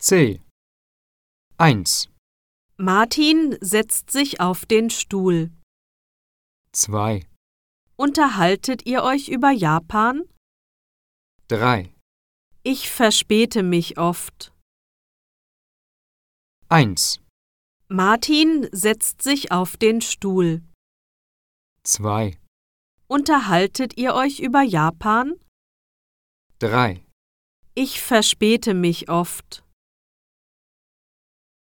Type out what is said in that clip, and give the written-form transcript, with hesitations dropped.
C. 1, Martin setzt sich auf den Stuhl. 2, Unterhaltet ihr euch über Japan? 3, Ich verspäte mich oft. 1, Martin setzt sich auf den Stuhl. 2, Unterhaltet ihr euch über Japan? 3. Ich verspäte mich oft.